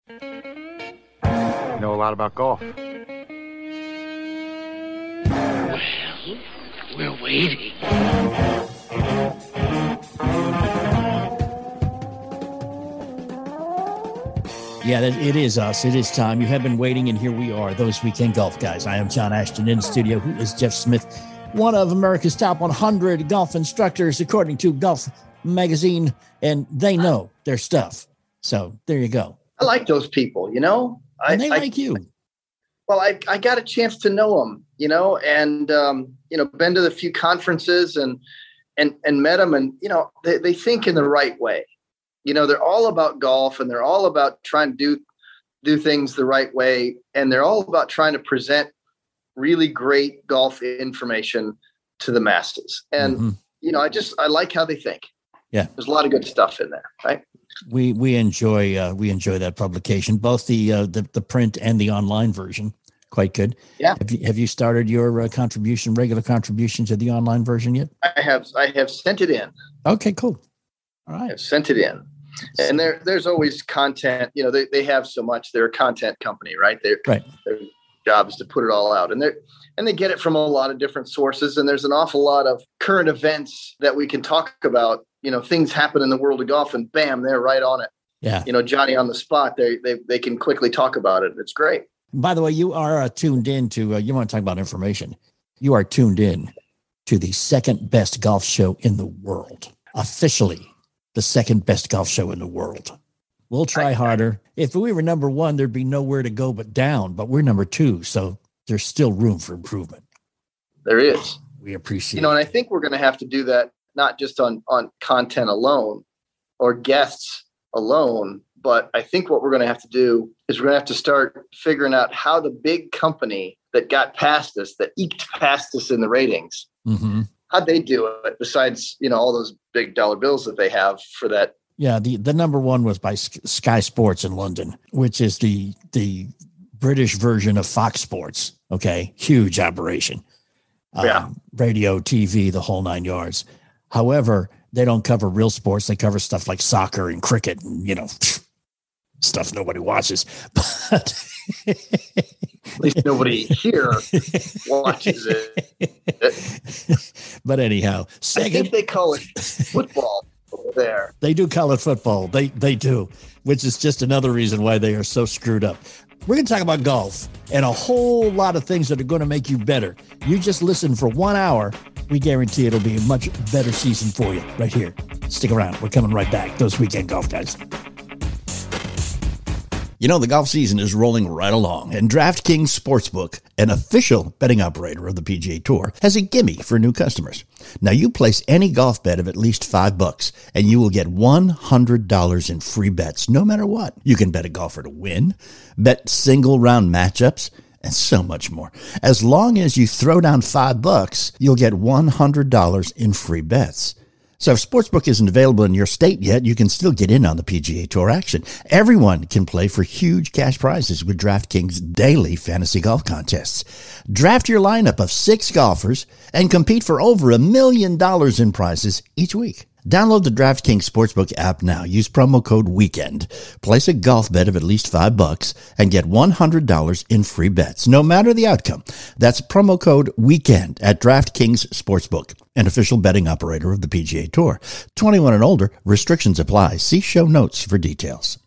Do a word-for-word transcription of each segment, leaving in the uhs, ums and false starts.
You know a lot about golf. Well, we're waiting. Yeah, it is us. It is time. You have been waiting, and here we are, those Weekend Golf Guys. I am John Ashton in the studio. Who is Jeff Smith, one of America's top one hundred golf instructors, according to Golf Magazine, and they know their stuff. So there you go. I like those people, you know. I, and they I, like you. Well, I, I got a chance to know them, you know, and, um, you know, been to the few conferences and and and met them. And, you know, they, they think in the right way. You know, they're all about golf, and they're all about trying to do do things the right way. And they're all about trying to present really great golf information to the masses. And, mm-hmm. you know, I just I like how they think. Yeah, there's a lot of good stuff in there. Right. We we enjoy uh, we enjoy that publication, both the, uh, the the print and the online version. Quite good. Yeah. Have you, have you started your uh, contribution, regular contribution to the online version yet? I have. I have sent it in. Okay, cool. All right. I've sent it in. And there, there's always content, you know, they, they have so much. They're a content company, right? They're, right. Their job is to put it all out. And they're, and they get it from a lot of different sources. And there's an awful lot of current events that we can talk about. You know, things happen in the world of golf, and bam, they're right on it. Yeah. You know, Johnny on the spot, they they they can quickly talk about it. It's great. By the way, you are uh, tuned in to, uh, you want to talk about information. You are tuned in to the second best golf show in the world. Officially, the second best golf show in the world. We'll try harder. If we were number one, there'd be nowhere to go but down, but we're number two. So there's still room for improvement. There is. We appreciate You know, it. and I think we're going to have to do that, not just on, on content alone or guests alone, but I think what we're going to have to do is we're going to have to start figuring out how the big company that got past us, that eked past us in the ratings, mm-hmm. how'd they do it besides, you know, all those big dollar bills that they have for that? Yeah, the, the number one was by Sky Sports in London, which is the the British version of Fox Sports. Okay, huge operation. Yeah. Um, radio, T V, the whole nine yards. However, they don't cover real sports. They cover stuff like soccer and cricket and, you know, stuff nobody watches. But at least nobody here watches it. But anyhow, second, I think they call it football over there. They do call it football. They they do, which is just another reason why they are so screwed up. We're going to talk about golf and a whole lot of things that are going to make you better. You just listen for one hour. We guarantee it'll be a much better season for you right here. Stick around. We're coming right back. Those Weekend Golf Guys. You know, the golf season is rolling right along, and DraftKings Sportsbook, an official betting operator of the P G A Tour, has a gimme for new customers. Now, you place any golf bet of at least five bucks, and you will get one hundred dollars in free bets, no matter what. You can bet a golfer to win, bet single-round matchups, and so much more. As long as you throw down five bucks, you'll get one hundred dollars in free bets. So if Sportsbook isn't available in your state yet, you can still get in on the P G A Tour action. Everyone can play for huge cash prizes with DraftKings daily fantasy golf contests. Draft your lineup of six golfers and compete for over a million dollars in prizes each week. Download the DraftKings Sportsbook app now. Use promo code WEEKEND. Place a golf bet of at least five bucks and get one hundred dollars in free bets, no matter the outcome. That's promo code WEEKEND at DraftKings Sportsbook, an official betting operator of the P G A Tour. twenty-one and older. Restrictions apply. See show notes for details.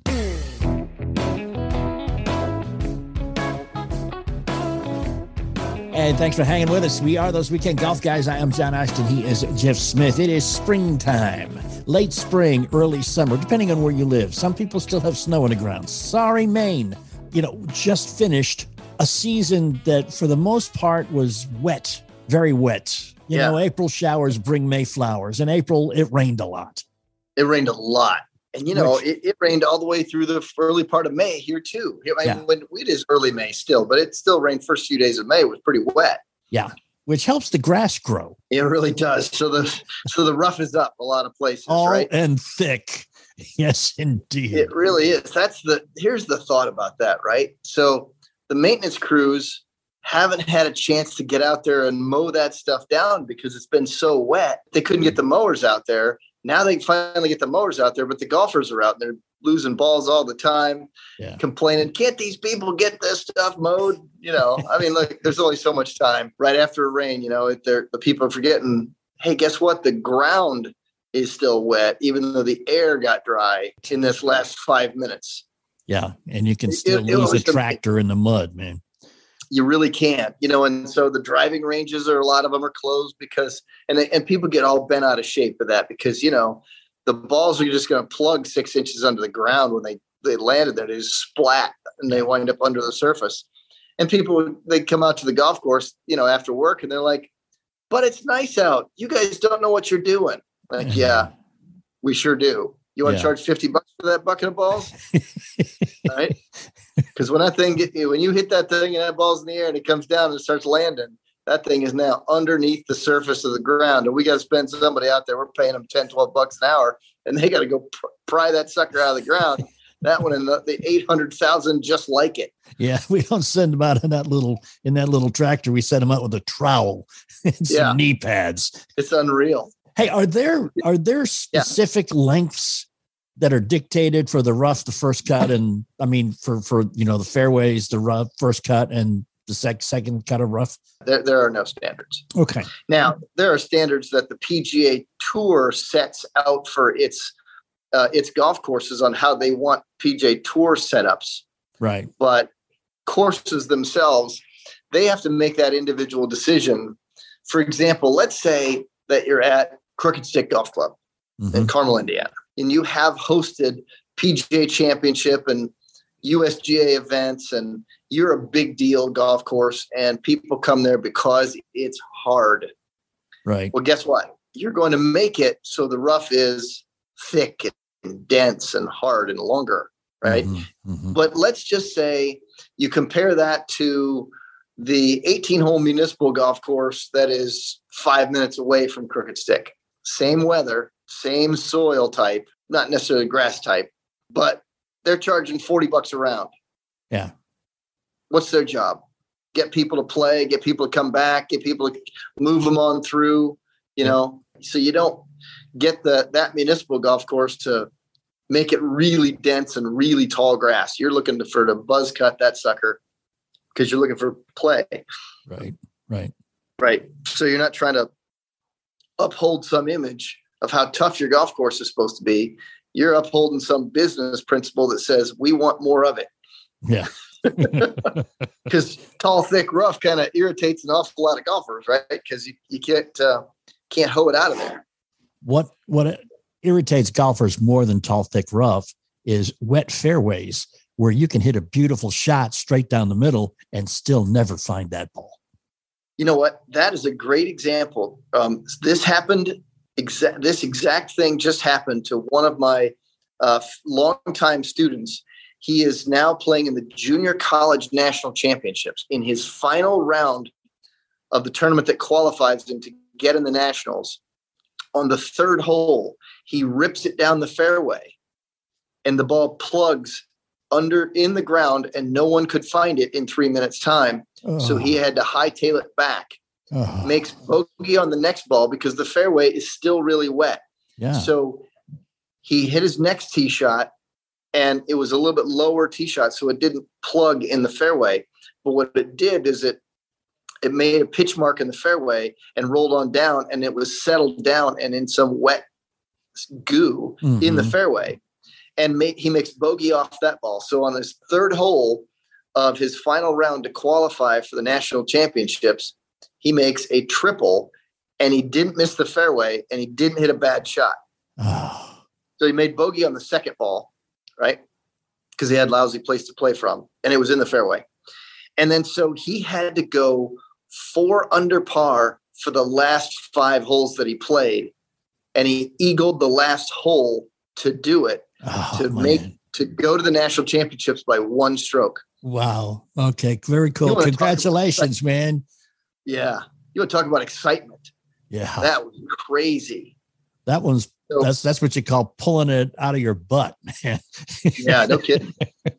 Hey, thanks for hanging with us. We are those Weekend Golf Guys. I am John Ashton. He is Jeff Smith. It is springtime, late spring, early summer, depending on where you live. Some people still have snow on the ground. Sorry, Maine. You know, just finished a season that for the most part was wet, very wet. You Yeah. know, April showers bring May flowers. In April, it rained a lot. It rained a lot. And, you know, Which- it, it rained all the way through the early part of May here, too. I mean, Yeah. when it is early May still, but it still rained first few days of May. It was pretty wet. Yeah, which helps the grass grow. It really does. So the so the rough is up a lot of places, All right? and thick. Yes, indeed. It really is. That's the here's the thought about that, right? So the maintenance crews haven't had a chance to get out there and mow that stuff down because it's been so wet. They couldn't get the mowers out there. Now they finally get the mowers out there, but the golfers are out and they're losing balls all the time, yeah. complaining, can't these people get this stuff mowed? You know, I mean, look, there's only so much time right after a rain, you know, it, the people are forgetting, hey, guess what? The ground is still wet, even though the air got dry in this last five minutes. Yeah. And you can still it, it lose a the, tractor in the mud, man. You really can't, you know, and so the driving ranges are, a lot of them are closed because, and and people get all bent out of shape for that because, you know, the balls are just going to plug six inches under the ground when they, they landed there. They just splat and they wind up under the surface. And people, they come out to the golf course, you know, after work and they're like, but it's nice out. You guys don't know what you're doing. Like, yeah, we sure do. You want to yeah. charge fifty bucks for that bucket of balls? Right? Because when that thing get when you hit that thing and that ball's in the air and it comes down and it starts landing, that thing is now underneath the surface of the ground. And we got to spend somebody out there. We're paying them ten, twelve bucks an hour and they got to go pr- pry that sucker out of the ground. That one and the, the eight hundred thousand just like it. Yeah. We don't send them out in that little, in that little tractor. We send them out with a trowel and some yeah. knee pads. It's unreal. Hey, are there are there specific yeah. lengths that are dictated for the rough, the first cut, and I mean for for you know the fairways, the rough first cut, and the sec- second cut of rough? There there are no standards. Okay. Now there are standards that the P G A Tour sets out for its uh, its golf courses on how they want P G A Tour setups. Right. But courses themselves, they have to make that individual decision. For example, let's say that you're at Crooked Stick Golf Club mm-hmm. in Carmel, Indiana, and you have hosted P G A Championship and U S G A events, and you're a big deal golf course, and people come there because it's hard. Right. Well, guess what? You're going to make it so the rough is thick and dense and hard and longer, right? Mm-hmm. Mm-hmm. But let's just say you compare that to the eighteen-hole municipal golf course that is five minutes away from Crooked Stick. Same weather, same soil type, not necessarily grass type, but they're charging forty bucks a round. Yeah. What's their job? Get people to play, get people to come back, get people to move them on through, you yeah. know, so you don't get the that municipal golf course to make it really dense and really tall grass. You're looking to, for to buzz cut that sucker because you're looking for play. Right, right. Right. So you're not trying to uphold some image of how tough your golf course is supposed to be. You're upholding some business principle that says we want more of it. Yeah. Because tall, thick, rough kind of irritates an awful lot of golfers, right? Because you, you can't uh, can't hoe it out of there. What what irritates golfers more than tall, thick, rough is wet fairways where you can hit a beautiful shot straight down the middle and still never find that ball. You know what? That is a great example. Um, this happened. Exa- this exact thing just happened to one of my uh, longtime students. He is now playing in the junior college national championships. In his final round of the tournament that qualifies him to get in the nationals, on the third hole, he rips it down the fairway and the ball plugs under in the ground and no one could find it in three minutes time. Oh. So he had to hightail it back, oh. makes bogey on the next ball because the fairway is still really wet. Yeah. So he hit his next tee shot and it was a little bit lower tee shot. So it didn't plug in the fairway, but what it did is it, it made a pitch mark in the fairway and rolled on down and it was settled down and in some wet goo mm-hmm. in the fairway. And made, he makes bogey off that ball. So on his third hole of his final round to qualify for the national championships, he makes a triple and he didn't miss the fairway and he didn't hit a bad shot. Oh. So he made bogey on the second ball, right? Because he had lousy place to play from and it was in the fairway. And then so he had to go four under par for the last five holes that he played. And he eagled the last hole to do it. Oh, to man. make to go to the national championships by one stroke. Wow. Okay. Very cool. Congratulations, man. Yeah. You want to talk about excitement? Yeah. That was crazy. That one's so, that's that's what you call pulling it out of your butt, man. Yeah, no kidding.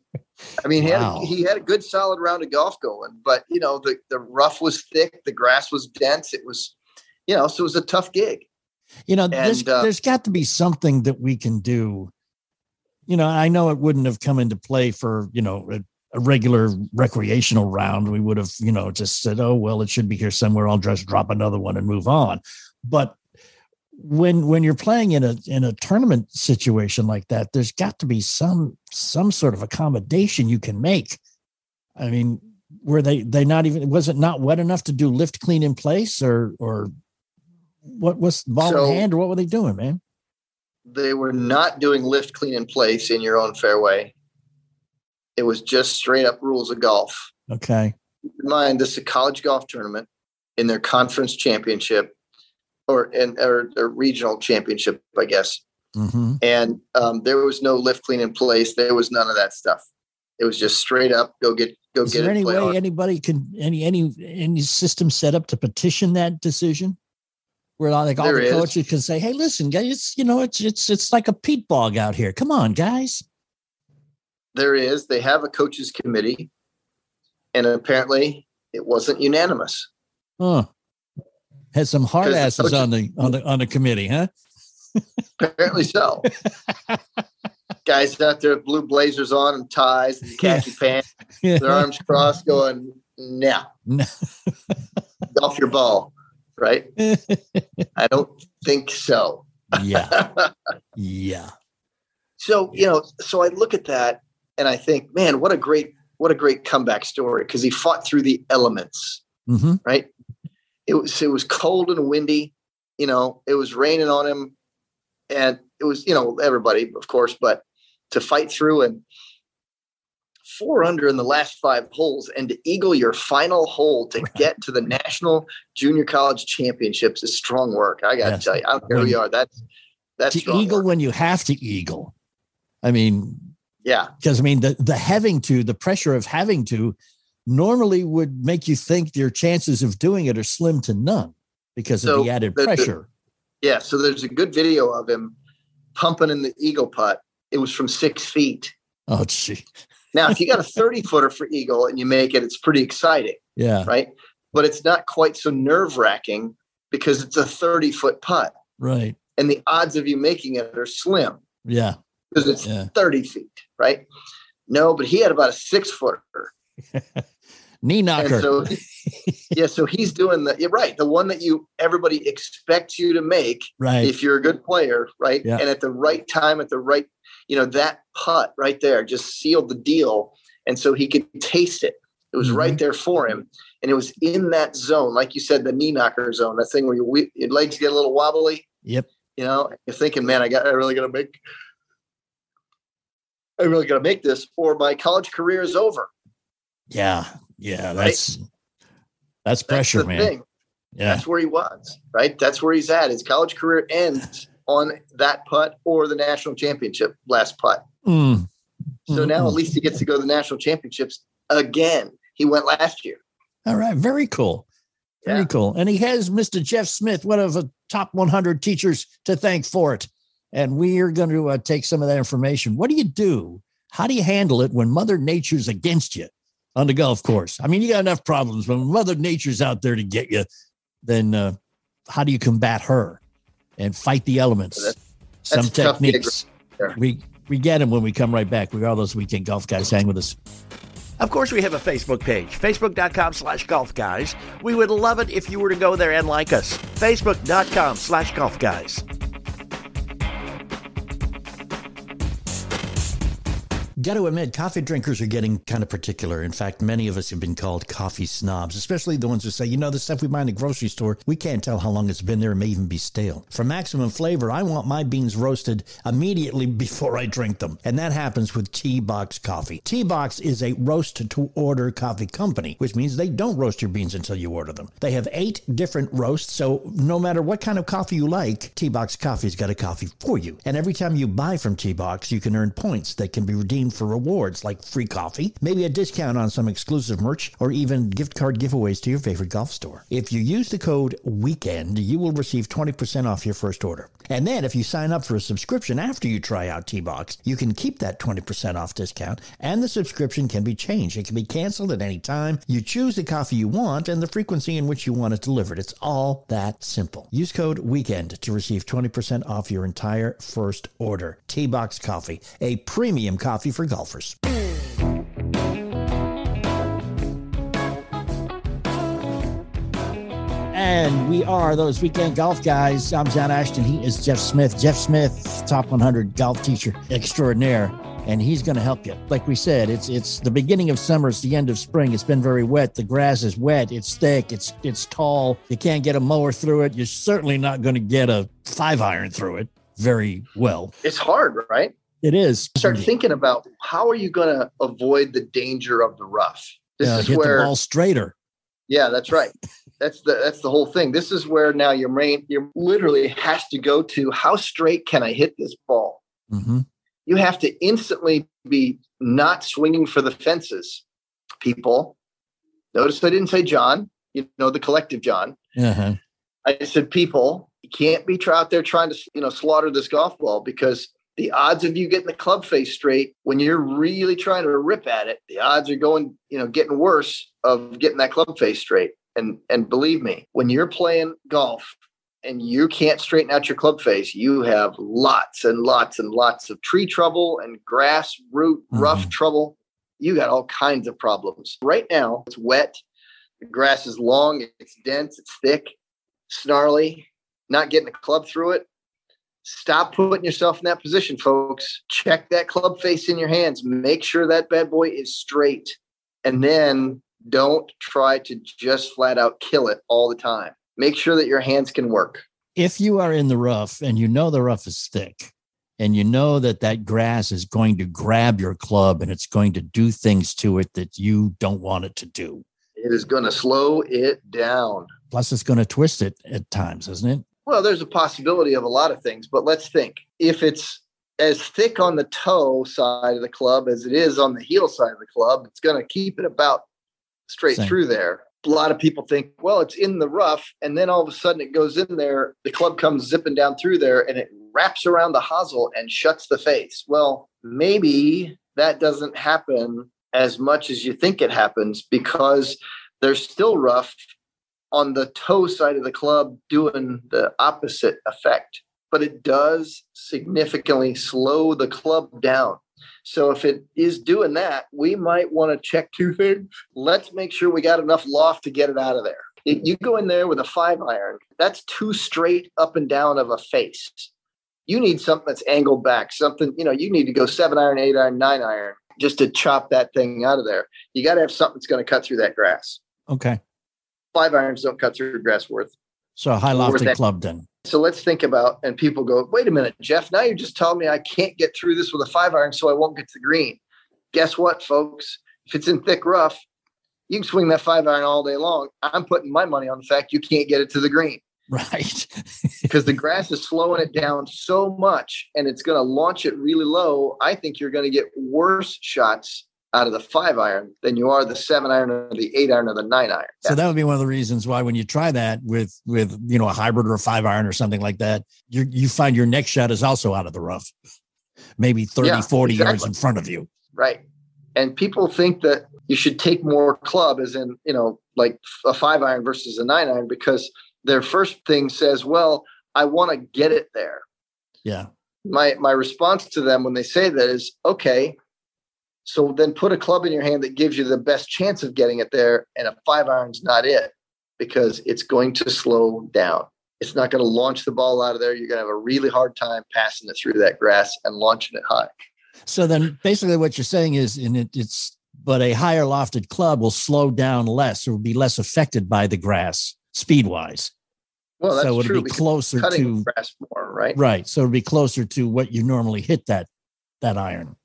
I mean, he wow. had a, he had a good solid round of golf going, but you know, the, the rough was thick, the grass was dense. It was, you know, so it was a tough gig. You know, and, there's, uh, there's got to be something that we can do you know, I know it wouldn't have come into play for, you know, a, a regular recreational round. We would have, you know, just said, oh, well, it should be here somewhere. I'll just drop another one and move on. But when when you're playing in a in a tournament situation like that, there's got to be some some sort of accommodation you can make. I mean, were they they not even was it not wet enough to do lift clean in place, or or what was ball So- in hand, or what were they doing, man? They were not doing lift clean in place in your own fairway. It was just straight up rules of golf. Okay. Keep in mind, this is a college golf tournament in their conference championship or in or, or regional championship, I guess. Mm-hmm. And um, there was no lift clean in place. There was none of that stuff. It was just straight up go get go Is get there it. any play way hard. anybody can any any any system set up to petition that decision? Where like all There the is. coaches can say, "Hey, listen, guys, it's you know, it's it's it's like a peat bog out here. Come on, guys." There is. They have a coaches committee, and apparently it wasn't unanimous. Huh. Had some hard 'Cause the asses coaches- on the on the on the committee, huh? Apparently so. Guys out there with blue blazers on and ties and khaki pants, their arms crossed, going, "Nah, No. off your ball." Right? I don't think so. Yeah. Yeah. So, you know, so I look at that and I think, man, what a great, what a great comeback story. Cause he fought through the elements, Mm-hmm. right? It was, it was cold and windy, you know, it was raining on him and it was, you know, everybody, of course, but to fight through and four under in the last five holes and to eagle your final hole to get to the National Junior College Championships is strong work. I got to Yes. tell you, I don't care who you are. That's, that's To strong eagle work. when you have to eagle. I mean, Yeah. because I mean the the having to, the pressure of having to normally would make you think your chances of doing it are slim to none because So of the added the- the- pressure. Yeah, so there's a good video of him pumping in the eagle putt. It was from six feet. Oh, gee. Now, if you got a thirty footer for eagle and you make it, it's pretty exciting, Yeah. right? But it's not quite so nerve wracking because it's a thirty foot putt, Right. and the odds of you making it are slim Yeah. because it's Yeah. thirty feet, right? No, but he had about a six footer, Knee knocker. and so yeah, so he's doing the you're right, the one that you everybody expects you to make. right. If you're a good player, right? Yeah. And at the right time, at the right, you know, that putt right there just sealed the deal. And so he could taste it. It was Mhm. right there for him. And it was in that zone, like you said, the knee knocker zone, that thing where your, we- your legs get a little wobbly, Yep. you know, you're thinking, man, I got, I really got to make, I really got to make this or my college career is over. Yeah. Yeah. Right? That's that's That's pressure, the man. thing. Yeah. That's where he was, right? That's where he's at. His college career ends on that putt or the national championship last putt. Mm. So now Mm-mm. at least he gets to go to the national championships again. He went last year. All right. Very cool. Very Yeah. cool. And he has Mister Jeff Smith, one of the top one hundred teachers, to thank for it. And we are going to uh, take some of that information. What do you do? How do you handle it when Mother Nature's against you on the golf course? I mean, you got enough problems. When Mother Nature's out there to get you, then uh, how do you combat her and fight the elements? That's- some that's a tough gig techniques. there. We we get them when we come right back. Regardless, Weekend Golf Guys, hang with us. Of course, we have a Facebook page, facebook.com slash golf guys. We would love it if you were to go there and like us. Facebook.com slash golf guys. Got to admit, coffee drinkers are getting kind of particular. In fact, many of us have been called coffee snobs, especially the ones who say, you know, the stuff we buy in the grocery store, we can't tell how long it's been there. It may even be stale. For maximum flavor, I want my beans roasted immediately before I drink them. And that happens with T-Box Coffee. T-Box is a roast-to-order coffee company, which means they don't roast your beans until you order them. They have eight different roasts, so no matter what kind of coffee you like, T-Box Coffee's got a coffee for you. And every time you buy from T-Box, you can earn points that can be redeemed for rewards like free coffee, maybe a discount on some exclusive merch, or even gift card giveaways to your favorite golf store. If you use the code WEEKEND, you will receive twenty percent off your first order. And then if you sign up for a subscription after you try out T-Box, you can keep that twenty percent off discount, and the subscription can be changed. It can be canceled at any time. You choose the coffee you want and the frequency in which you want it delivered. It's all that simple. Use code WEEKEND to receive twenty percent off your entire first order. T-Box Coffee, a premium coffee for golfers. And we are those weekend golf guys. I'm John Ashton. He is Jeff Smith. Jeff Smith, top one hundred golf teacher extraordinaire. And he's going to help you. Like we said, it's it's the beginning of summer. It's the end of spring. It's been very wet. The grass is wet. It's thick. It's it's tall. You can't get a mower through it. You're certainly not going to get a five iron through it very well. It's hard, right? It is. Start thinking about how are you going to avoid the danger of the rough? This uh, is hit where the ball straighter. Yeah, that's right. That's the that's the whole thing. This is where now your brain you literally has to go to how straight can I hit this ball? Mm-hmm. You have to instantly be not swinging for the fences. People, notice I didn't say John. You know the collective John. Uh-huh. I said people. You can't be out there trying to you know slaughter this golf ball because the odds of you getting the club face straight when you're really trying to rip at it, the odds are going you know getting worse of getting that club face straight. And and believe me, when you're playing golf and you can't straighten out your club face, you have lots and lots and lots of tree trouble and grass, root, mm-hmm. rough trouble. You got all kinds of problems. Right now, it's wet. The grass is long. It's dense. It's thick, snarly, not getting a club through it. Stop putting yourself in that position, folks. Check that club face in your hands. Make sure that bad boy is straight. And then don't try to just flat out kill it all the time. Make sure that your hands can work. If you are in the rough and you know the rough is thick and you know that that grass is going to grab your club and it's going to do things to it that you don't want it to do. It is going to slow it down. Plus it's going to twist it at times, isn't it? Well, there's a possibility of a lot of things, but let's think. If it's as thick on the toe side of the club as it is on the heel side of the club, it's going to keep it about straight Same. through there. A lot of people think, well, it's in the rough, and then all of a sudden it goes in there, the club comes zipping down through there, and it wraps around the hosel and shuts the face. Well, maybe that doesn't happen as much as you think it happens because there's still rough on the toe side of the club doing the opposite effect. But it does significantly slow the club down. So if it is doing that, we might want to check two things. Let's make sure we got enough loft to get it out of there. If you go in there with a five iron, that's too straight up and down of a face. You need something that's angled back, something, you know, you need to go seven iron, eight iron, nine iron just to chop that thing out of there. You got to have something that's going to cut through that grass. Okay. Five irons don't cut through grass worth. So a high lofted club then. So let's think about, and people go, wait a minute, Jeff, now you're just telling me I can't get through this with a five iron, so I won't get to the green. Guess what, folks? If it's in thick rough, you can swing that five iron all day long. I'm putting my money on the fact you can't get it to the green. Right. Because the grass is slowing it down so much and it's going to launch it really low. I think you're going to get worse shots out of the five iron than you are the seven iron or the eight iron or the nine iron. So yeah. That would be one of the reasons why when you try that with, with, you know, a hybrid or a five iron or something like that, you you find your next shot is also out of the rough, maybe thirty, yeah, forty exactly. yards in front of you. Right. And people think that you should take more club as in, you know, like a five iron versus a nine iron, because their first thing says, well, I want to get it there. Yeah. My, my response to them when they say that is, okay, so then put a club in your hand that gives you the best chance of getting it there. And a five iron's not it because it's going to slow down. It's not going to launch the ball out of there. You're going to have a really hard time passing it through that grass and launching it high. So then basically what you're saying is, and it, it's, but a higher lofted club will slow down less or will be less affected by the grass speed wise. Well, that's so it'll true, be closer to grass more, right? Right. So it'll be closer to what you normally hit that, that iron.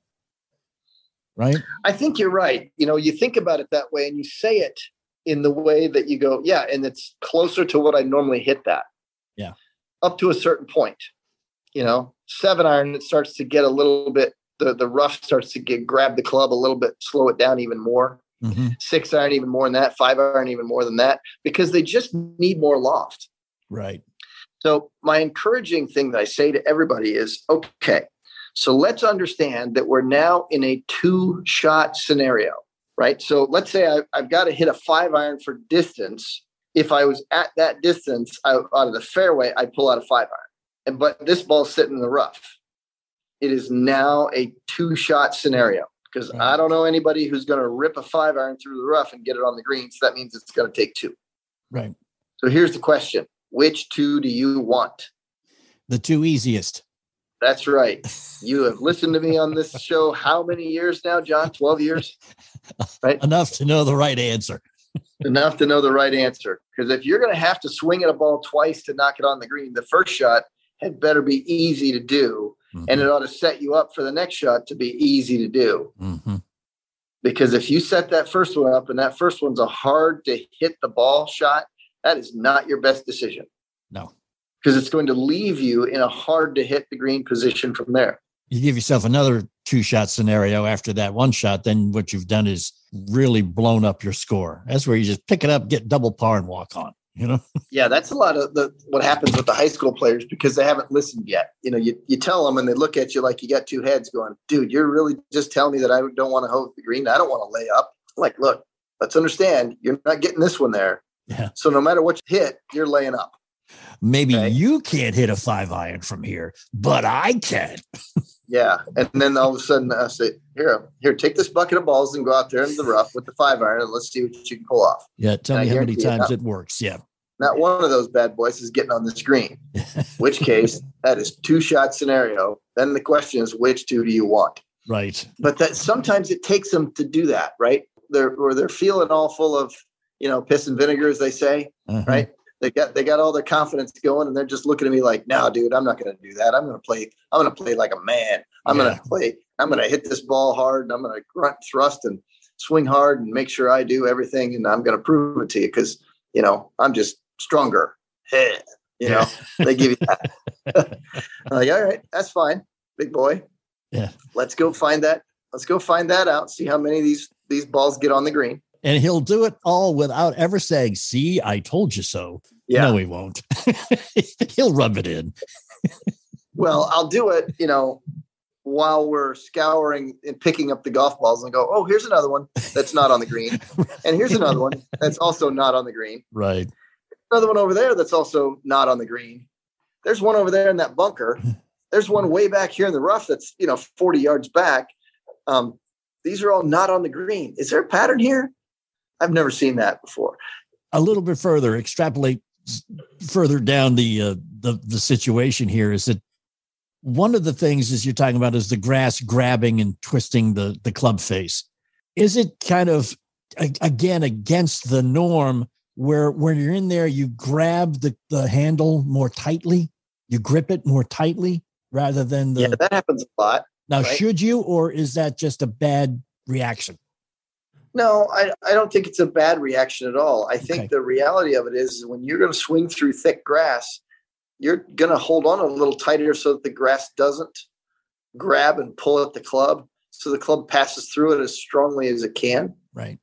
Right. I think you're right. You know, you think about it that way and you say it in the way that you go, yeah, and it's closer to what I normally hit that. Yeah. Up to a certain point, you know, seven iron, it starts to get a little bit the, the rough starts to get, grab the club a little bit, slow it down even more. Mm-hmm. Six iron even more than that, five iron even more than that, because they just need more loft. Right. So my encouraging thing that I say to everybody is, okay, so let's understand that we're now in a two shot scenario, right? So let's say I, I've got to hit a five iron for distance. If I was at that distance out, out of the fairway, I pull out a five iron. And but this ball's sitting in the rough. It is now a two shot scenario. Because right. I don't know anybody who's going to rip a five iron through the rough and get it on the green. So that means it's going to take two. Right. So here's the question. Which two do you want? The two easiest. That's right. You have listened to me on this show how many years now, John? twelve years? Right? Enough to know the right answer. Enough to know the right answer. Because if you're going to have to swing at a ball twice to knock it on the green, the first shot had better be easy to do. Mm-hmm. And it ought to set you up for the next shot to be easy to do. Mm-hmm. Because if you set that first one up and that first one's a hard to hit the ball shot, that is not your best decision. No. Because it's going to leave you in a hard to hit the green position from there. You give yourself another two shot scenario after that one shot, then what you've done is really blown up your score. That's where you just pick it up, get double par and walk on. You know? Yeah, that's a lot of the what happens with the high school players because they haven't listened yet. You know, you, you tell them and they look at you like you got two heads going, dude, you're really just telling me that I don't want to hold the green. I don't want to lay up. I'm like, look, let's understand you're not getting this one there. Yeah. So no matter what you hit, you're laying up. Maybe okay? You can't hit a five iron from here, but I can. Yeah. And then all of a sudden I say, here, here, take this bucket of balls and go out there into the rough with the five iron and let's see what you can pull off. Yeah. Tell and me I how many times it works. Yeah. Not one of those bad boys is getting on the screen, which case that is two shot scenario. Then the question is, which two do you want? Right. But that sometimes it takes them to do that, right? They're, or they're feeling all full of, you know, piss and vinegar, as they say, uh-huh. right? They got, they got all their confidence going and they're just looking at me like, no, dude, I'm not going to do that. I'm going to play, I'm going to play like a man. I'm yeah. going to play, I'm going to hit this ball hard and I'm going to grunt, thrust and swing hard and make sure I do everything. And I'm going to prove it to you because, you know, I'm just stronger. You know, they give you that. I'm like, all right, that's fine, big boy. Yeah. Let's go find that. Let's go find that out. See how many of these, these balls get on the green. And he'll do it all without ever saying, see, I told you so. Yeah. No, he won't. He'll rub it in. Well, I'll do it, you know, while we're scouring and picking up the golf balls and go, oh, here's another one that's not on the green. And here's another one that's also not on the green. Right. Another one over there that's also not on the green. There's one over there in that bunker. There's one way back here in the rough that's, you know, forty yards back. Um, these are all not on the green. Is there a pattern here? I've never seen that before. A little bit further, extrapolate further down the uh, the the situation here is that one of the things is you're talking about is the grass grabbing and twisting the the club face. Is it kind of again against the norm where when you're in there you grab the, the handle more tightly, you grip it more tightly rather than the yeah that happens a lot. Now, right? Should you, or is that just a bad reaction? No, I, I don't think it's a bad reaction at all. I think okay. the reality of it is when you're going to swing through thick grass, you're going to hold on a little tighter so that the grass doesn't grab and pull at the club. So the club passes through it as strongly as it can. Right.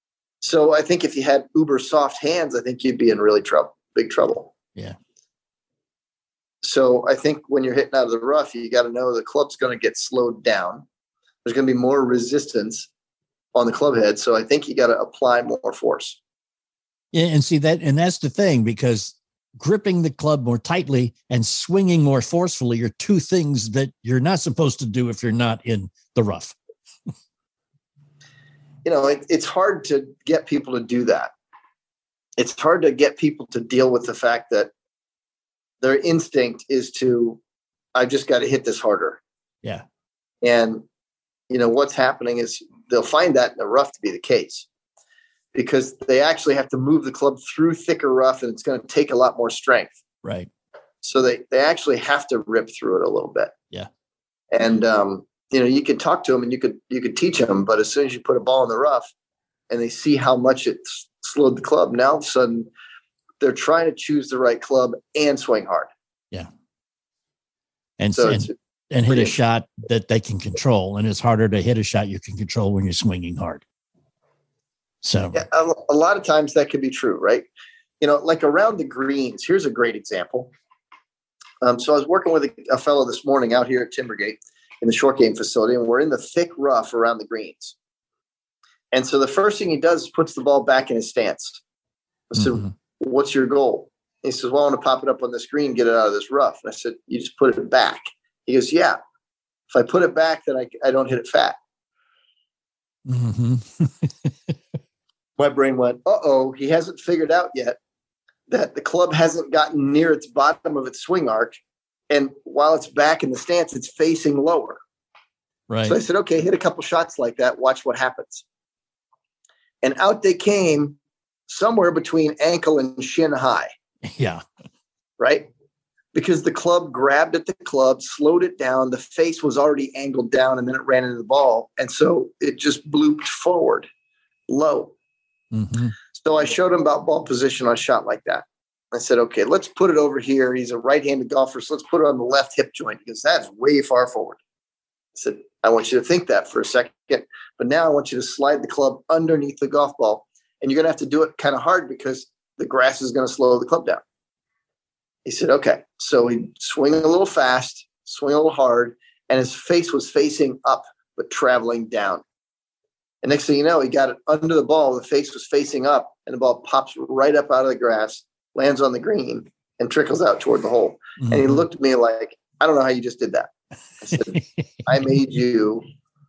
So I think if you had uber soft hands, I think you'd be in really trouble, big trouble. Yeah. So I think when you're hitting out of the rough, you got to know the club's going to get slowed down. There's going to be more resistance on the club head. So I think you got to apply more force. Yeah. And see that, and that's the thing, because gripping the club more tightly and swinging more forcefully are two things that you're not supposed to do if you're not in the rough. You know, it, it's hard to get people to do that. It's hard to get people to deal with the fact that their instinct is to, I've just got to hit this harder. Yeah. And, you know, what's happening is they'll find that in the rough to be the case because they actually have to move the club through thicker rough and it's going to take a lot more strength. Right. So they, they actually have to rip through it a little bit. Yeah. And, um, you know, you could talk to them and you could, you could teach them, but as soon as you put a ball in the rough and they see how much it slowed the club, now all of a sudden they're trying to choose the right club and swing hard. Yeah. And so and, it's, and hit a shot that they can control. And it's harder to hit a shot you can control when you're swinging hard. So yeah, a, a lot of times that could be true, right? You know, like around the greens, here's a great example. Um, so I was working with a, a fellow this morning out here at Timbergate in the short game facility, and we're in the thick rough around the greens. And so the first thing he does is puts the ball back in his stance. I said, mm-hmm. what's your goal? He says, well, I want to pop it up on the screen, get it out of this rough. And I said, you just put it back. He goes, yeah. If I put it back, then I, I don't hit it fat. Mm-hmm. My brain went, uh-oh, he hasn't figured out yet that the club hasn't gotten near its bottom of its swing arc. And while it's back in the stance, it's facing lower. Right. So I said, okay, hit a couple shots like that. Watch what happens. And out they came somewhere between ankle and shin high. Yeah. Right? Because the club grabbed at the club, slowed it down. The face was already angled down, and then it ran into the ball. And so it just blooped forward, low. Mm-hmm. So I showed him about ball position on a shot like that. I said, okay, let's put it over here. He's a right-handed golfer, so let's put it on the left hip joint because that's way far forward. I said, I want you to think that for a second, but now I want you to slide the club underneath the golf ball, and you're going to have to do it kind of hard because the grass is going to slow the club down. He said, okay. So he'd swing a little fast, swing a little hard, and his face was facing up, but traveling down. And next thing you know, he got it under the ball. The face was facing up, and the ball pops right up out of the grass, lands on the green, and trickles out toward the hole. Mm-hmm. And he looked at me like, I don't know how you just did that. I said, I made you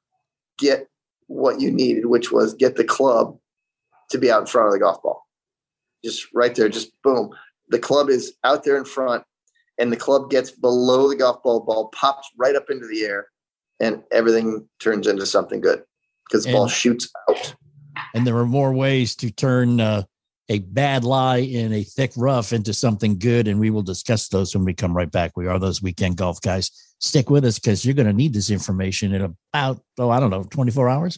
get what you needed, which was get the club to be out in front of the golf ball. Just right there, just boom. The club is out there in front, and the club gets below the golf ball. Ball pops right up into the air, and everything turns into something good because the and, ball shoots out. And there are more ways to turn uh, a bad lie in a thick rough into something good, and we will discuss those when we come right back. We are those weekend golf guys. Stick with us because you're going to need this information in about, oh, I don't know, twenty-four hours.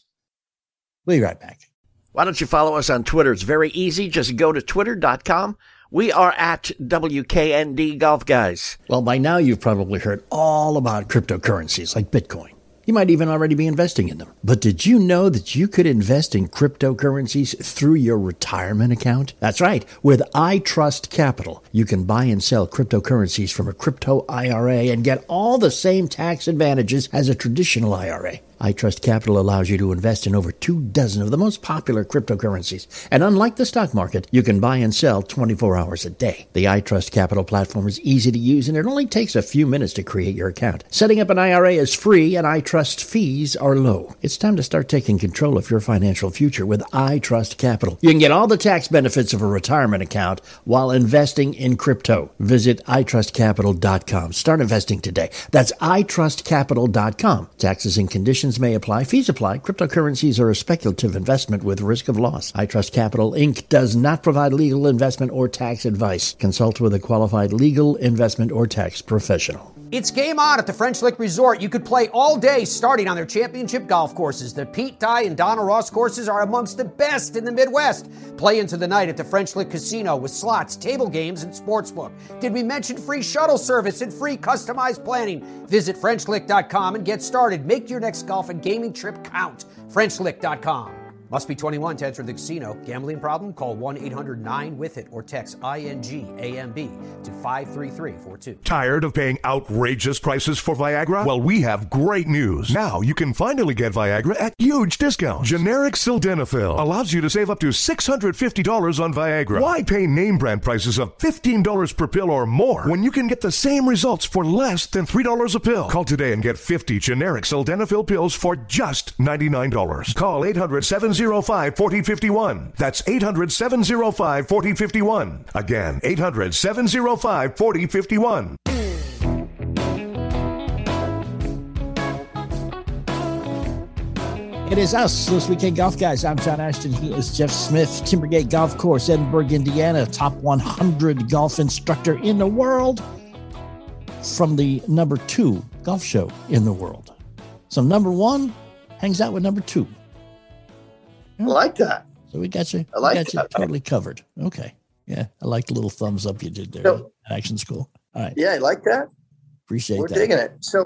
We'll be right back. Why don't you follow us on Twitter? It's very easy. Just go to twitter dot com. We are at W K N D Golf Guys. Well, by now you've probably heard all about cryptocurrencies like Bitcoin. You might even already be investing in them. But did you know that you could invest in cryptocurrencies through your retirement account? That's right. With iTrust Capital, you can buy and sell cryptocurrencies from a crypto I R A and get all the same tax advantages as a traditional I R A. iTrust Capital allows you to invest in over two dozen of the most popular cryptocurrencies. And unlike the stock market, you can buy and sell twenty-four hours a day. The iTrust Capital platform is easy to use, and it only takes a few minutes to create your account. Setting up an I R A is free, and iTrust fees are low. It's time to start taking control of your financial future with iTrust Capital. You can get all the tax benefits of a retirement account while investing in crypto. Visit i trust capital dot com. Start investing today. That's i trust capital dot com. Taxes and conditions may apply. Fees apply. Cryptocurrencies are a speculative investment with risk of loss. iTrust Capital, Incorporated does not provide legal investment or tax advice. Consult with a qualified legal investment or tax professional. It's game on at the French Lick Resort. You could play all day starting on their championship golf courses. The Pete Dye and Donna Ross courses are amongst the best in the Midwest. Play into the night at the French Lick Casino with slots, table games, and sportsbook. Did we mention free shuttle service and free customized planning? Visit French Lick dot com and get started. Make your next golf and gaming trip count. French Lick dot com. Must be twenty-one to enter the casino. Gambling problem? Call one eight hundred nine with it or text I N G A M B to five three three four two. Tired of paying outrageous prices for Viagra? Well, we have great news. Now you can finally get Viagra at huge discounts. Generic Sildenafil allows you to save up to six hundred fifty dollars on Viagra. Why pay name brand prices of fifteen dollars per pill or more when you can get the same results for less than three dollars a pill? Call today and get fifty generic Sildenafil pills for just ninety-nine dollars. Call eight hundred seven oh five four oh five one. That's eight hundred seven oh five four oh five one. Again, eight hundred seven oh five four oh five one. It is us, those weekend golf guys. I'm John Ashton. He is Jeff Smith. Timbergate Golf Course, Edinburgh, Indiana. Top one hundred golf instructor in the world from the number two golf show in the world. So number one hangs out with number two. I like that. So we got you, I like we got that. you totally covered. Okay. Yeah. I like the little thumbs up you did there. So, Action School. All right. Yeah, I like that. Appreciate We're that. digging it. So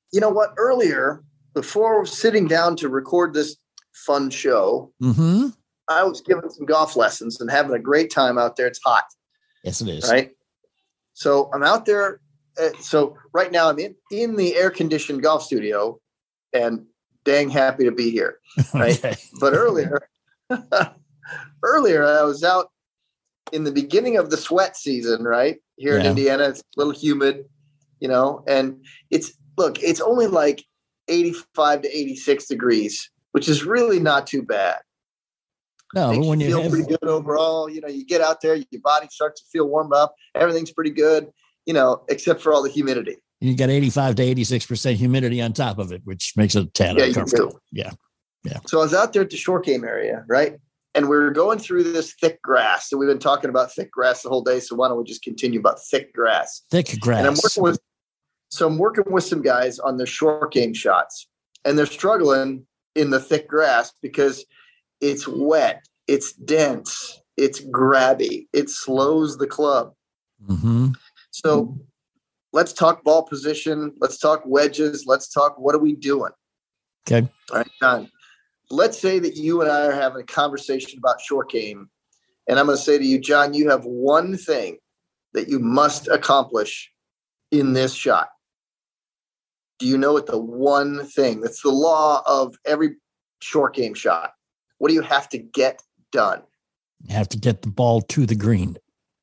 you know what? Earlier, before sitting down to record this fun show, Mm-hmm. I was giving some golf lessons and having a great time out there. It's hot. Yes, it is. Right. So I'm out there. Uh, so right now I'm in, in the air conditioned golf studio and dang happy to be here. Right. Okay. But earlier, earlier I was out in the beginning of the sweat season, right here in Yeah. Indiana. It's a little humid, you know, and it's, look, it's only like eighty-five to eighty-six degrees, which is really not too bad. No, Makes but when you you feel have, pretty good overall. You know, you get out there, your body starts to feel warmed up. Everything's pretty good, you know, except for all the humidity. you got eighty-five to eighty-six percent humidity on top of it, which makes it a tad Yeah, you uncomfortable. do. Yeah. Yeah. So I was out there at the short game area, right? And we were going through this thick grass. And we've been talking about thick grass the whole day. So why don't we just continue about thick grass? Thick grass. And I'm working with, so I'm working with some guys on their short game shots. And they're struggling in the thick grass because it's wet, it's dense, it's grabby, it slows the club. Mm-hmm. So let's talk ball position. Let's talk wedges. Let's talk, what are we doing? Okay. All right, John. Let's say that you and I are having a conversation about short game. And I'm going to say to you, John, you have one thing that you must accomplish in this shot. Do you know what the one thing? That's the law of every short game shot. What do you have to get done? You have to get the ball to the green.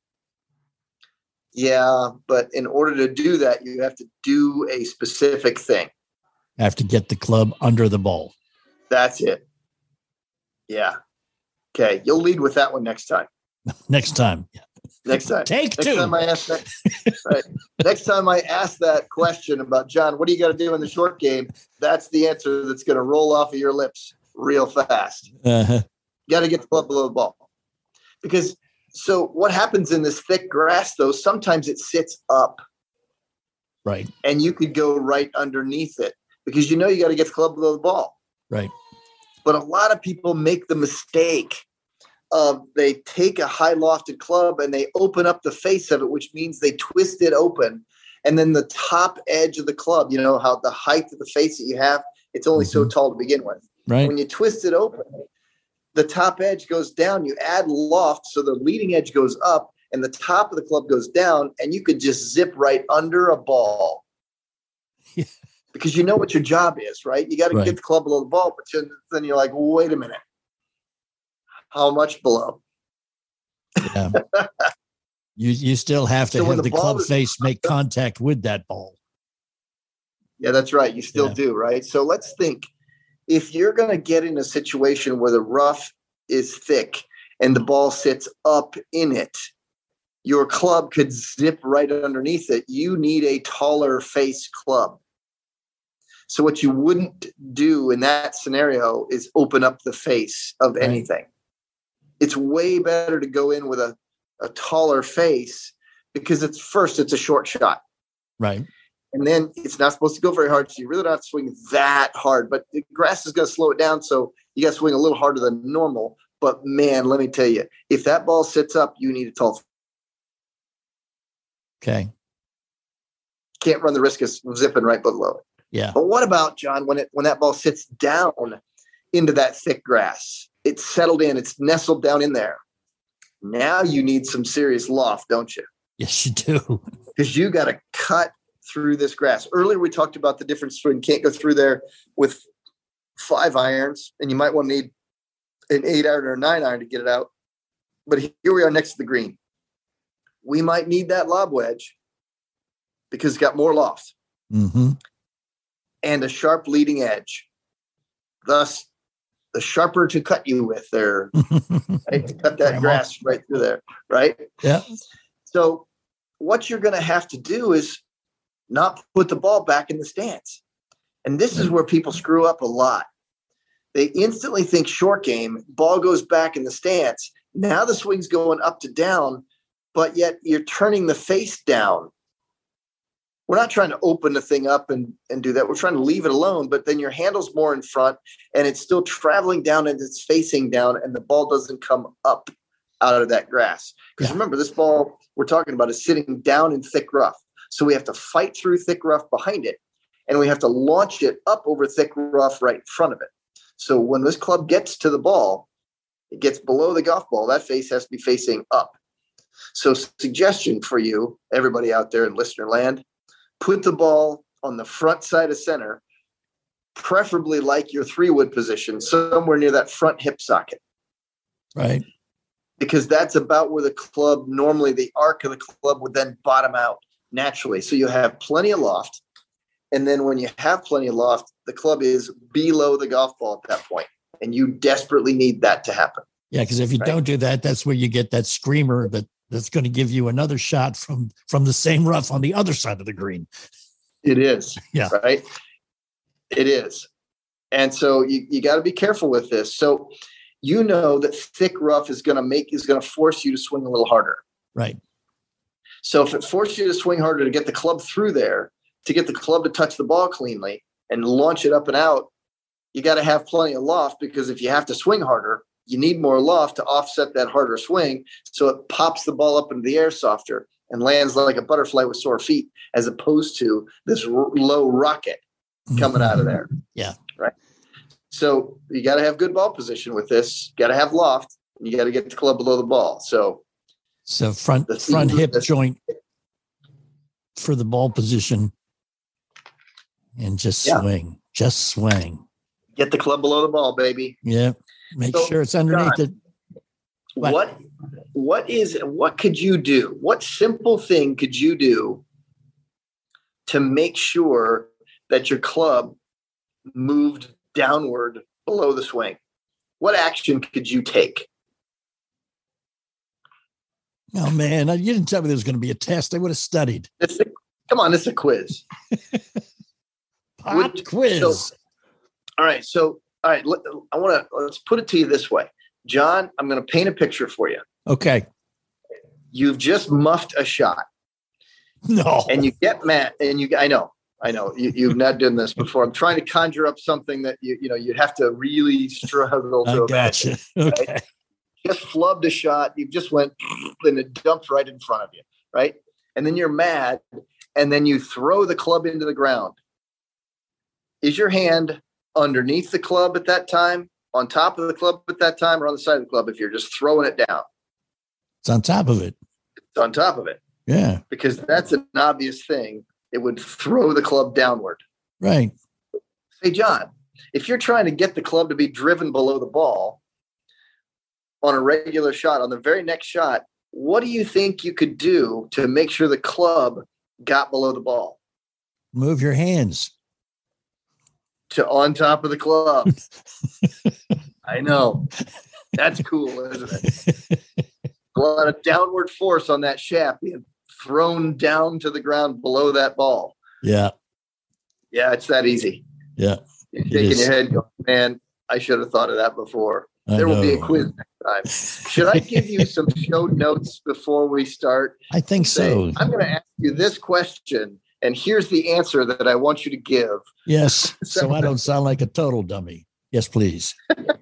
Yeah, but in order to do that, you have to do a specific thing. You have to get the club under the ball. That's it. Yeah. Okay. You'll lead with that one next time. Next time. Next time. Take next two. Time I ask that, right. Next time I ask that question about, John, what do you got to do in the short game? That's the answer that's going to roll off of your lips real fast. Uh-huh. You got to get the club below the ball. Because so what happens in this thick grass, though, sometimes it sits up. Right. And you could go right underneath it because you know you got to get the club below the ball. Right. But a lot of people make the mistake of they take a high lofted club and they open up the face of it, which means they twist it open. And then the top edge of the club, you know, how the height of the face that you have, it's only mm-hmm. so tall to begin with. Right. When you twist it open, the top edge goes down. You add loft, so the leading edge goes up and the top of the club goes down, and you could just zip right under a ball. Yeah. Because you know what your job is, right? You got to right. get the club below the ball, but then you're like, wait a minute. How much below? Yeah. you you still have to so have the, the club is- face make contact with that ball. Yeah, that's right. You still yeah. do, right? So let's think. If you're going to get in a situation where the rough is thick and the ball sits up in it, your club could zip right underneath it. You need a taller face club. So what you wouldn't do in that scenario is open up the face of right. anything. It's way better to go in with a, a taller face because it's first, it's a short shot. Right. And then it's not supposed to go very hard. So you really don't have to swing that hard, but the grass is going to slow it down. So you got to swing a little harder than normal. But man, let me tell you, if that ball sits up, you need a tall. Okay. Can't run the risk of zipping right below it. Yeah. But what about, John, when it when that ball sits down into that thick grass, it's settled in, it's nestled down in there. Now you need some serious loft, don't you? Yes, you do. Because you got to cut through this grass. Earlier, we talked about the difference between can't go through there with five irons, and you might want to need an eight iron or a nine iron to get it out. But here we are next to the green. We might need that lob wedge because it's got more loft mm-hmm. and a sharp leading edge. Thus, the sharper to cut you with there, right? To cut that grass right through there, right? Yeah. So what you're going to have to do is not put the ball back in the stance. And this is where people screw up a lot. They instantly think short game, ball goes back in the stance. Now the swing's going up to down, but yet you're turning the face down. We're not trying to open the thing up and, and do that. We're trying to leave it alone, but then your handle's more in front and it's still traveling down and it's facing down and the ball doesn't come up out of that grass. Because yeah. remember, this ball we're talking about is sitting down in thick rough. So we have to fight through thick rough behind it. and we have to launch it up over thick rough right in front of it. So when this club gets to the ball, it gets below the golf ball, that face has to be facing up. So suggestion for you, everybody out there in listener land, put the ball on the front side of center, preferably like your three wood position, somewhere near that front hip socket. Right. Because that's about where the club, normally the arc of the club would then bottom out naturally. So you have plenty of loft. And then when you have plenty of loft, the club is below the golf ball at that point. And you desperately need that to happen. Yeah, because if you right? don't do that, that's where you get that screamer that, that's going to give you another shot from, from the same rough on the other side of the green. It is. Yeah. Right? It is. And so you, you got to be careful with this. So you know that thick rough is going to make is going to force you to swing a little harder. Right. So if it forces you to swing harder to get the club through there, to get the club to touch the ball cleanly and launch it up and out, you got to have plenty of loft, because if you have to swing harder, you need more loft to offset that harder swing. So it pops the ball up into the air softer and lands like a butterfly with sore feet, as opposed to this r- low rocket coming out of there. Yeah. Right. So you got to have good ball position with this. Got to have loft. And you got to get the club below the ball. So, so front front hip this, joint for the ball position, and just yeah. swing, just swing. Get the club below the ball, baby. Yeah. Make so, sure it's underneath John, it. What? what what is what could you do? What simple thing could you do to make sure that your club moved downward below the swing? What action could you take? Oh man, you didn't tell me there was going to be a test. I would have studied. It's a, come on, it's a quiz. Pop would, quiz. So, all right. So, all right. Let, I want to, let's put it to you this way. John, I'm going to paint a picture for you. Okay. You've just muffed a shot. No. And you get mad and you, I know, I know you, you've not done this before. I'm trying to conjure up something that you, you know, you have to really struggle to I imagine. Gotcha. Okay. Right? Just flubbed a shot. You just went and it dumped right in front of you. Right. And then you're mad. And then you throw the club into the ground. Is your hand underneath the club at that time, on top of the club at that time, or on the side of the club if you're just throwing it down? It's on top of it. It's on top of it. Yeah. Because that's an obvious thing. It would throw the club downward. Right. Hey, John, if you're trying to get the club to be driven below the ball on a regular shot, on the very next shot, what do you think you could do to make sure the club got below the ball? Move your hands. To on top of the club. I know. That's cool, isn't it? A lot of downward force on that shaft being thrown down to the ground below that ball. Yeah. Yeah, it's that easy. Yeah. You're shaking your head going, man, I should have thought of that before. I there know. will be a quiz next time. Should I give you some show notes before we start? I think Say, so. I'm going to ask you this question, and here's the answer that I want you to give. Yes, so I don't sound like a total dummy. Yes, please.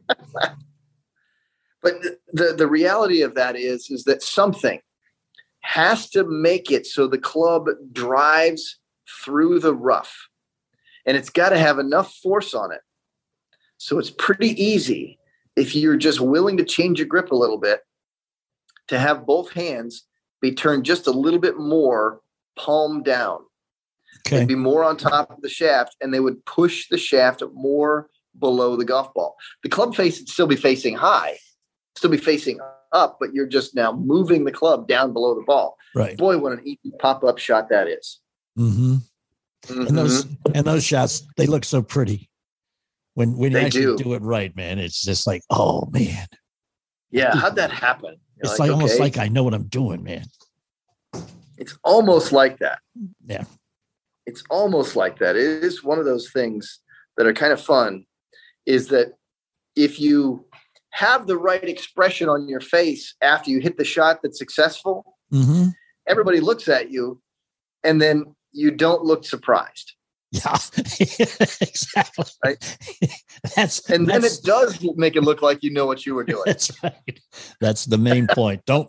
But the, the reality of that is, is that something has to make it so the club drives through the rough. And it's got to have enough force on it. So it's pretty easy, if you're just willing to change your grip a little bit, to have both hands be turned just a little bit more palm down. Okay. They'd be more on top of the shaft, and they would push the shaft more below the golf ball. The club face would still be facing high, still be facing up, but you're just now moving the club down below the ball. Right. Boy, what an easy pop-up shot that is. Mm-hmm. Mm-hmm. And those and those shots, they look so pretty. When when you They actually do. do it right, man, it's just like, oh man. Yeah, how'd that happen? You're It's like, almost okay. like I know what I'm doing, man. It's almost like that. Yeah. It's almost like that. It is one of those things that are kind of fun, is that if you have the right expression on your face after you hit the shot that's successful, Mm-hmm. everybody looks at you, and then you don't look surprised. Yeah, exactly. Right? That's And then that's, it does make it look like you know what you were doing. That's right. That's the main point. Don't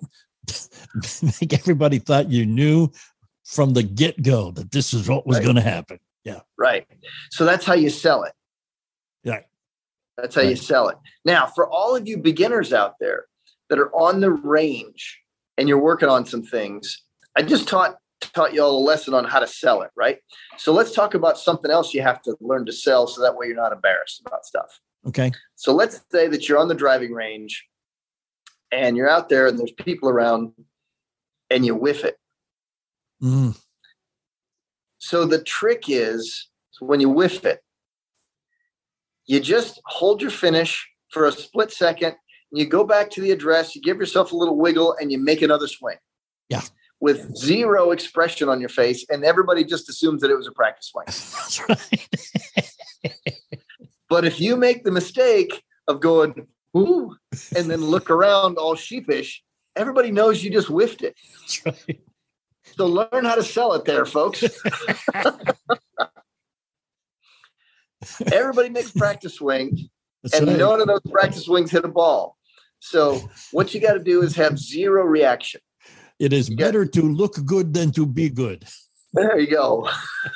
make everybody thought you knew from the get-go that this is what was Right. going to happen. Yeah. Right. So that's how you sell it. Yeah. That's how right. you sell it. Now, for all of you beginners out there that are on the range and you're working on some things, I just taught taught you all a lesson on how to sell it, right? So let's talk about something else you have to learn to sell so that way you're not embarrassed about stuff. Okay. So let's say that you're on the driving range and you're out there and there's people around and you whiff it. Mm. So the trick is when you whiff it, you just hold your finish for a split second. And you go back to the address, you give yourself a little wiggle and you make another swing. Yeah. With zero expression on your face, and everybody just assumes that it was a practice swing. That's right. But if you make the mistake of going, ooh, and then look around all sheepish, everybody knows you just whiffed it. That's right. So learn how to sell it there, folks. Everybody makes practice swings, That's and right. none of those practice swings hit a ball. So what you got to do is have zero reaction. It is You better got- to look good than to be good. There you go.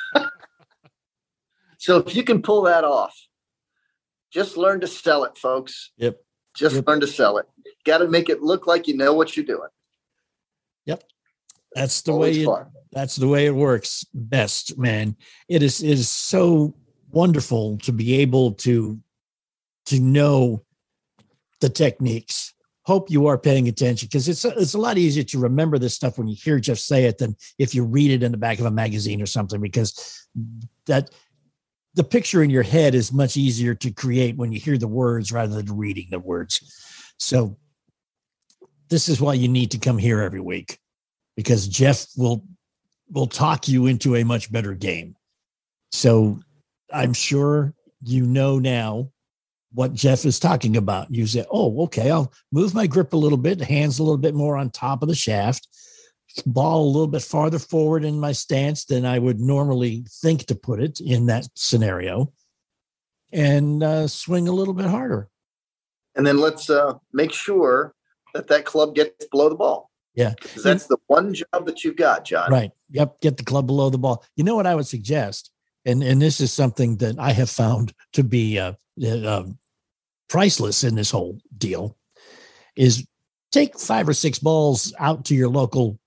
So if you can pull that off, just learn to sell it, folks. Yep. Just Yep. learn to sell it. Got to make it look like you know what you're doing. Yep. That's the Always way it, fun. that's the way it works best, man. It is it is so wonderful to be able to to know the techniques. Hope you are paying attention, because it's a, it's a lot easier to remember this stuff when you hear Jeff say it than if you read it in the back of a magazine or something, because that the picture in your head is much easier to create when you hear the words rather than reading the words. So this is why you need to come here every week, because Jeff will will talk you into a much better game. So I'm sure you know now what Jeff is talking about. You say, oh, okay, I'll move my grip a little bit, hands a little bit more on top of the shaft, ball a little bit farther forward in my stance than I would normally think to put it in that scenario, and uh, swing a little bit harder. And then let's uh, make sure that that club gets below the ball. Yeah. Because that's the one job that you've got, John. Right. Yep. Get the club below the ball. You know what I would suggest? And and this is something that I have found to be uh, uh, priceless in this whole deal, is take five or six balls out to your local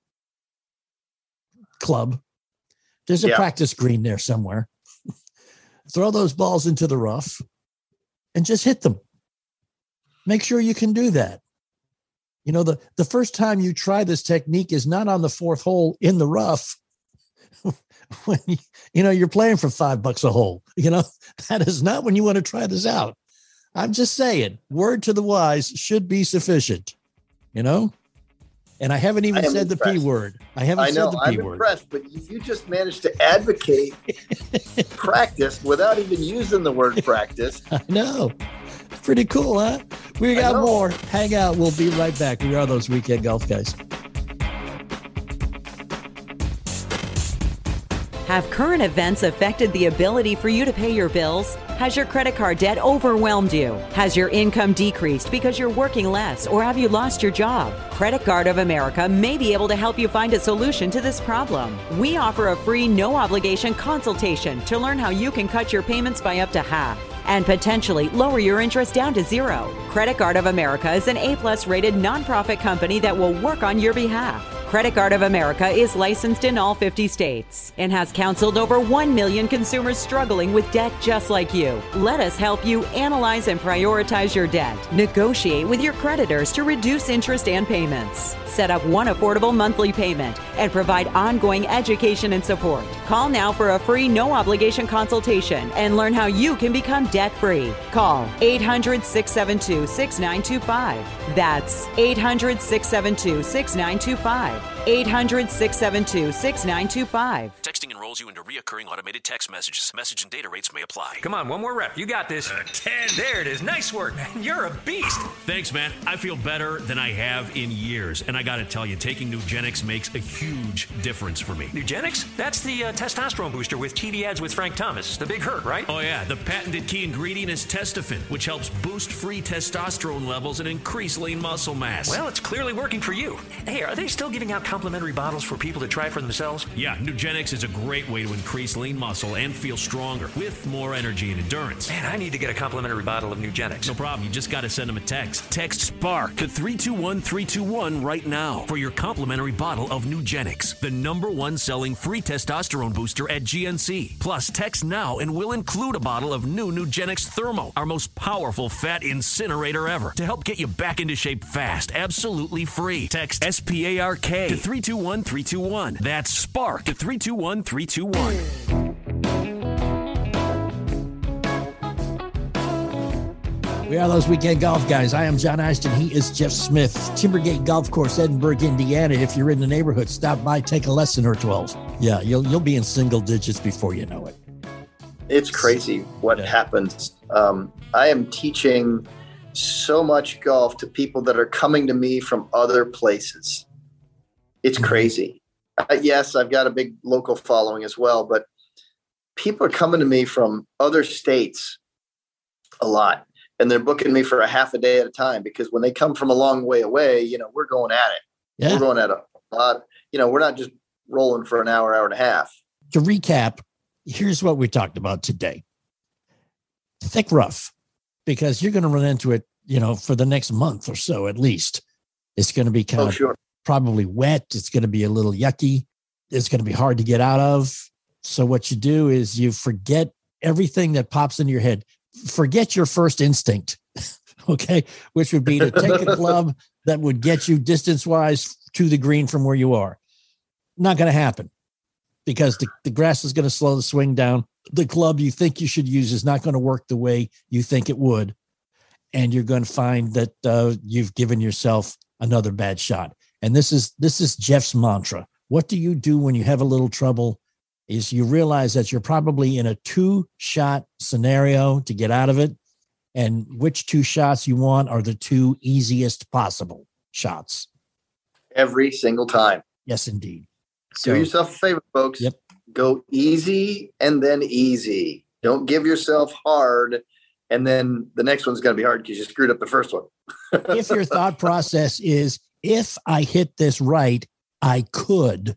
club. There's a Yeah. practice green there somewhere. Throw those balls into the rough and just hit them. Make sure you can do that. You know, the, the first time you try this technique is not on the fourth hole in the rough. When you, you know, you're playing for five bucks a hole, you know, that is not when you want to try this out. I'm just saying, word to the wise should be sufficient, you know? And I haven't even I am said the P impressed. word. I haven't I know, said the I'm P word. impressed, but you just managed to advocate practice without even using the word practice. I know. Pretty cool, huh? We got know. more. Hang out. We'll be right back. We are those weekend golf guys. Have current events affected the ability for you to pay your bills? Has your credit card debt overwhelmed you? Has your income decreased because you're working less, or have you lost your job? Credit Card of America may be able to help you find a solution to this problem. We offer a free, no-obligation consultation to learn how you can cut your payments by up to half and potentially lower your interest down to zero. Credit Card of America is an A-plus rated nonprofit company that will work on your behalf. Credit Card of America is licensed in all fifty states and has counseled over one million consumers struggling with debt just like you. Let us help you analyze and prioritize your debt. Negotiate with your creditors to reduce interest and payments. Set up one affordable monthly payment and provide ongoing education and support. Call now for a free no-obligation consultation and learn how you can become debt-free. Call eight hundred, six seven two, six nine two five. That's eight hundred, six seven two, six nine two five. eight hundred, six seven two, six nine two five. Texting enrolls you into reoccurring automated text messages. Message and data rates may apply. Come on, one more rep. You got this. Uh, ten. There it is. Nice work, man. You're a beast. Thanks, man. I feel better than I have in years. And I got to tell you, taking Nugenix makes a huge difference for me. Nugenix? That's the uh, testosterone booster with T V ads with Frank Thomas. The big hurt, right? Oh, yeah. The patented key ingredient is Testofen, which helps boost free testosterone levels and increase lean muscle mass. Well, it's clearly working for you. Hey, are they still giving out complimentary complimentary bottles for people to try for themselves? Yeah, Nugenix is a great way to increase lean muscle and feel stronger with more energy and endurance. Man, I need to get a complimentary bottle of Nugenix. No problem. You just got to send them a text. Text SPARK to three two one three two one right now for your complimentary bottle of Nugenix, the number one selling free testosterone booster at G N C. Plus, text now and we'll include a bottle of new Nugenix Thermo, our most powerful fat incinerator ever, to help get you back into shape fast, absolutely free. Text S P A R K to three two one three two one. That's SPARK to three two one three two one. We are those weekend golf guys. I am John Ashton. He is Jeff Smith. Timbergate Golf Course, Edinburgh, Indiana. If you're in the neighborhood, stop by, take a lesson or twelve. Yeah, you'll you'll be in single digits before you know it. It's crazy what yeah. happens. Um, I am teaching so much golf to people that are coming to me from other places. It's crazy. Uh, yes, I've got a big local following as well, but people are coming to me from other states a lot. And they're booking me for a half a day at a time, because when they come from a long way away, you know, we're going at it. Yeah. We're going at a lot. You know, we're not just rolling for an hour, hour and a half. To recap, here's what we talked about today. Thick rough, because you're going to run into it, you know, for the next month or so, at least. It's going to be kind oh, of sure. probably wet. It's going to be a little yucky. It's going to be hard to get out of. So what you do is you forget everything that pops into your head. Forget your first instinct, okay, which would be to take a club that would get you distance-wise to the green from where you are. Not going to happen, because the, the grass is going to slow the swing down. The club you think you should use is not going to work the way you think it would, and you're going to find that uh, you've given yourself another bad shot. And this is this is Jeff's mantra. What do you do when you have a little trouble? Is you realize that you're probably in a two-shot scenario to get out of it, and which two shots you want are the two easiest possible shots. Every single time. Yes, indeed. So, do yourself a favor, folks. Yep. Go easy and then easy. Don't give yourself hard, and then the next one's going to be hard because you screwed up the first one. If your thought process is, if I hit this right, I could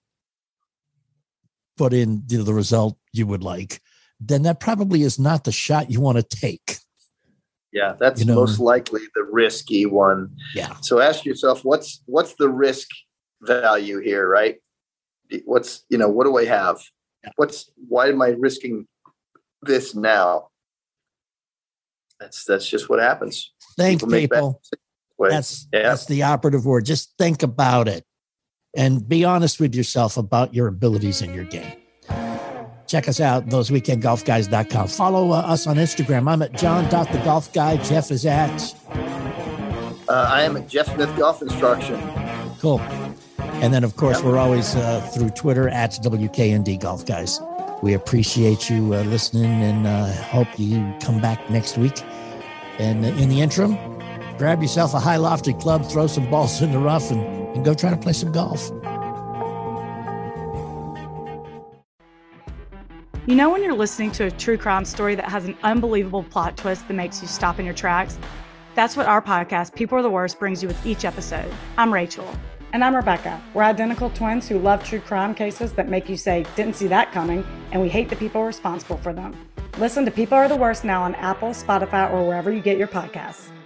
put in the result you would like, then that probably is not the shot you want to take. Yeah, that's you know, most likely the risky one. Yeah. So ask yourself, what's what's the risk value here, right? What's, you know, what do I have? What's why am I risking this now? That's that's just what happens. Think, people. people. That's yeah. that's the operative word. Just think about it. And be honest with yourself about your abilities in your game. Check us out, those weekend golf guys dot com. Follow uh, us on Instagram. I'm at John the Golf Guy. Jeff is at? Uh, I am at Jeff Smith Golf Instruction. Cool. And then, of course, yep. we're always uh, through Twitter at W K N D Golf Guys. We appreciate you uh, listening, and uh, hope you come back next week. And uh, in the interim, grab yourself a high lofted club, throw some balls in the rough, and and go try to play some golf. You know when you're listening to a true crime story that has an unbelievable plot twist that makes you stop in your tracks? That's what our podcast, People Are the Worst, brings you with each episode. I'm Rachel. And I'm Rebecca. We're identical twins who love true crime cases that make you say, didn't see that coming, and we hate the people responsible for them. Listen to People Are the Worst now on Apple, Spotify, or wherever you get your podcasts.